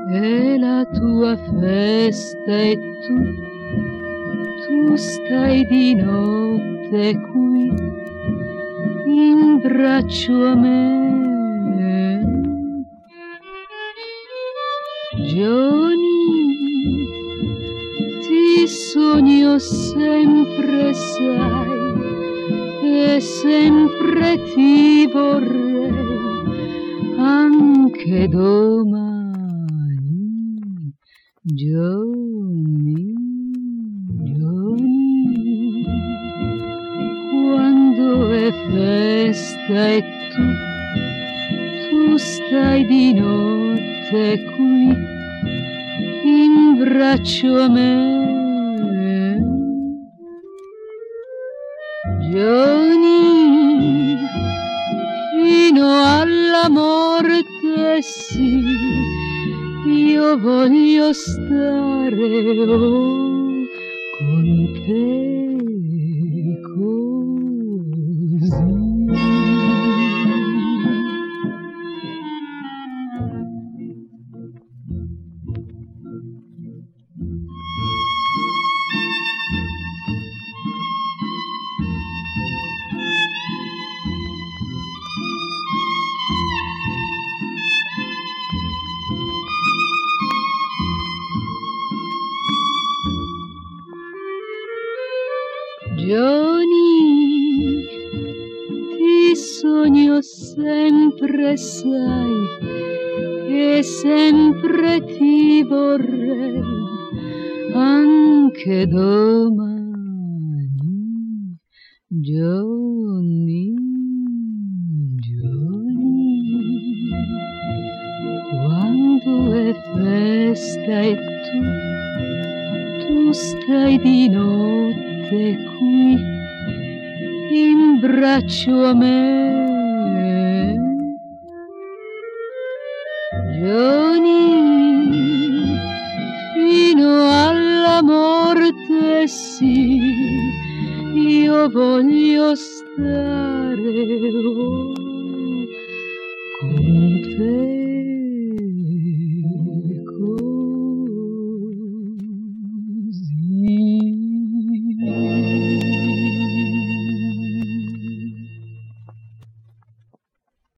è la tua festa e tu stai di notte qui in braccio a me. Johnny, ti sogno sempre, sai, e sempre ti vorrei anche domani. Johnny, Johnny, quando è festa e tu stai di notte qui in braccio a me. Johnny, fino alla morte sì, io voglio stare con te così. Johnny, ti sogno sempre, sai, e sempre ti vorrei anche domani. Johnny, Johnny, quando è festa e tu stai di notte qui in braccio a me. Johnny, fino alla morte sì, io voglio stare con te.